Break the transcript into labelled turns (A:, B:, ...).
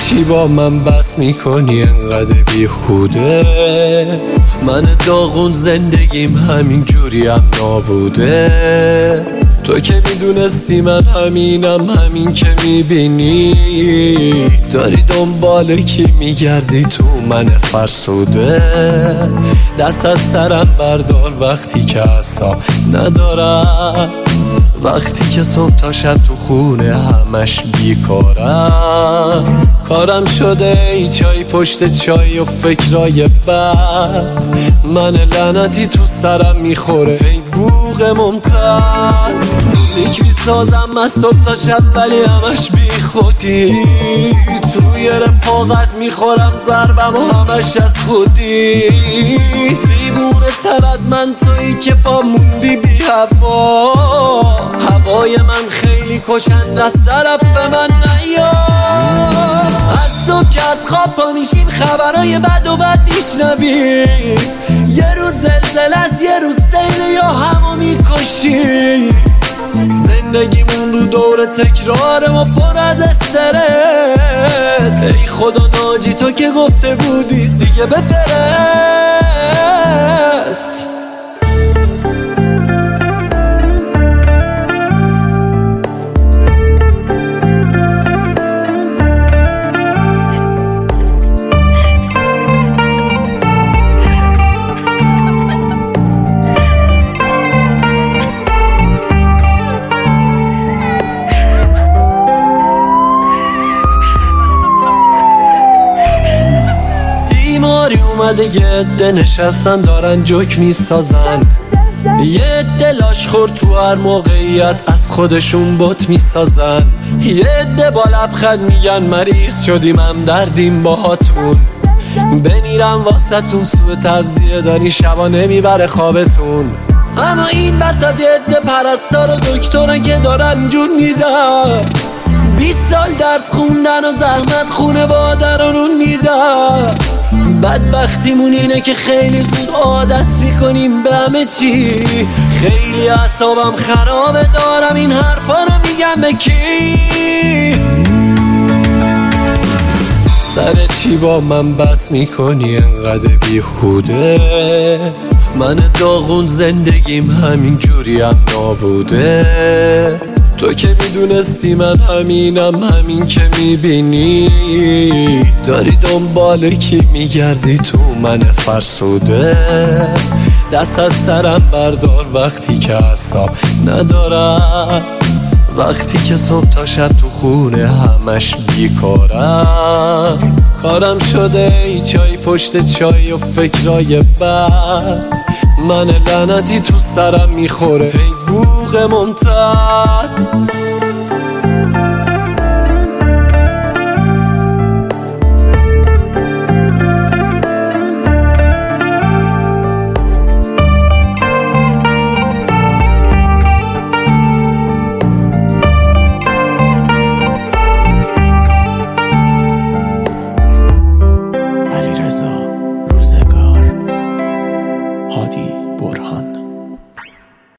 A: چی با من بس میکنی انقدر بیهوده؟ من داغون زندگیم همین جوری هم نابوده. تو که میدونستی من همینم، همین که میبینی داری دنبال کی میگردی تو من فرسوده. دست از سرم بردار وقتی که اصلا ندارم، وقتی که صبح تا شب تو خونه همش بیکارم. کارم شده ای چای پشت چای و فکرای بد، من لعنتی تو سرم میخوره ای بوق ممتد. موزیک میسازم از صبح تا شب ولی همش بی خودی، توی رفاقت میخورم ضربم و همش از خودی. دیوونه تر از من تویی که با موندی بی هوا، هوای من خیلی کشنده از طرف من نیا. از صبح که از خواب پا میشیم خبرای بد و بد میشنوی، یه روز زلزله است یه روز سیل یا همو میکشی. زندگیمون رو دور تکراره و پر از استرس، ای خدا ناجی تو که گفته بودی دیگه بفرست. اومده یه عده نشستن دارن جوک میسازن، یه عده لاش خورد تو هر موقعیت از خودشون بت میسازن، یه عده با لبخند میگن مریض شدیم هم دردیم باهاتون. بمیرم واسهتون سوء تغذیه داری شبا نمیبره خوابتون. اما این وسط یه عده پرستار و دکترن که دارن جون میدن، 20 سال درس خوندن و زحمت خونه بادرانون میدن. بدبختیمون اینه که خیلی زود عادت میکنیم به همه چی. خیلی اعصابم خرابه دارم این حرفا رو میگم به کی؟ سر چی با من بس میکنی انقدر بیهوده؟ من داغون زندگیم همین جوری هم نابوده. تو که میدونستی من همینم، همین که میبینی داری دنبال کی میگردی تو من فرسوده. دست از سرم بردار وقتی که اصلا ندارم، وقتی که صبح تا شب تو خونه همش بیکارم. کارم شده ای چای پشت چای و فکرای بد، من لعنتی تو سرم میخوره ای بوق ممتد.